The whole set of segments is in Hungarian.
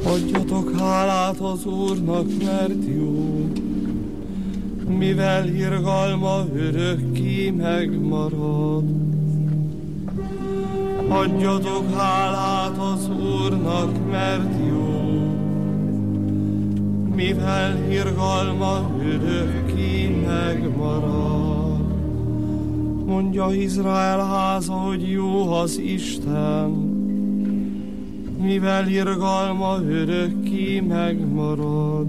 Adjatok hálát az Úrnak, mert jó, mivel irgalma örökké megmarad. Adjatok hálát az Úrnak, mert jó, mivel irgalma örökké megmarad. Mondja Izrael háza, hogy jó az Isten, mivel irgalma örökké megmarad.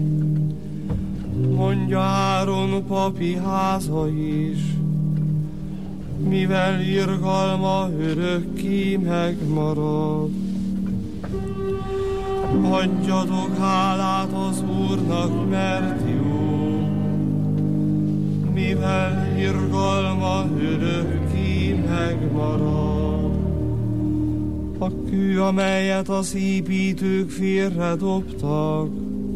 Mondja Áron papi háza is, mivel irgalma örökké megmarad. Adjatok hálát az Úrnak, mert jó, mivel irgalma örökké megmarad. A kő, amelyet az építők félredobtak,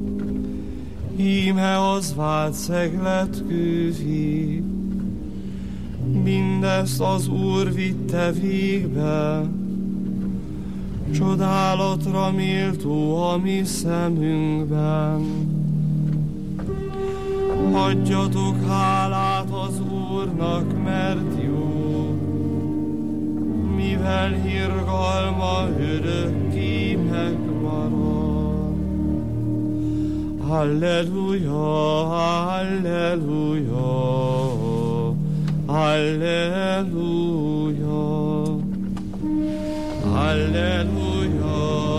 íme az vált szeglet kővé. Mindezt az Úr vitte végbe, csodálatra méltó a mi szemünkben. Adjatok hálát az Úrnak, mert jó, mivel irgalma örökké megmarad. Halleluja, halleluja, halleluja, halleluja,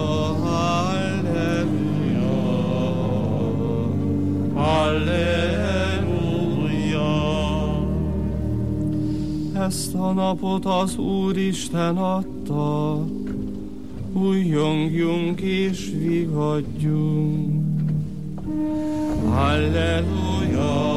halleluja, halleluja. Ezt a napot az Úristen adta, újjongjunk és vigadjunk. Halleluja.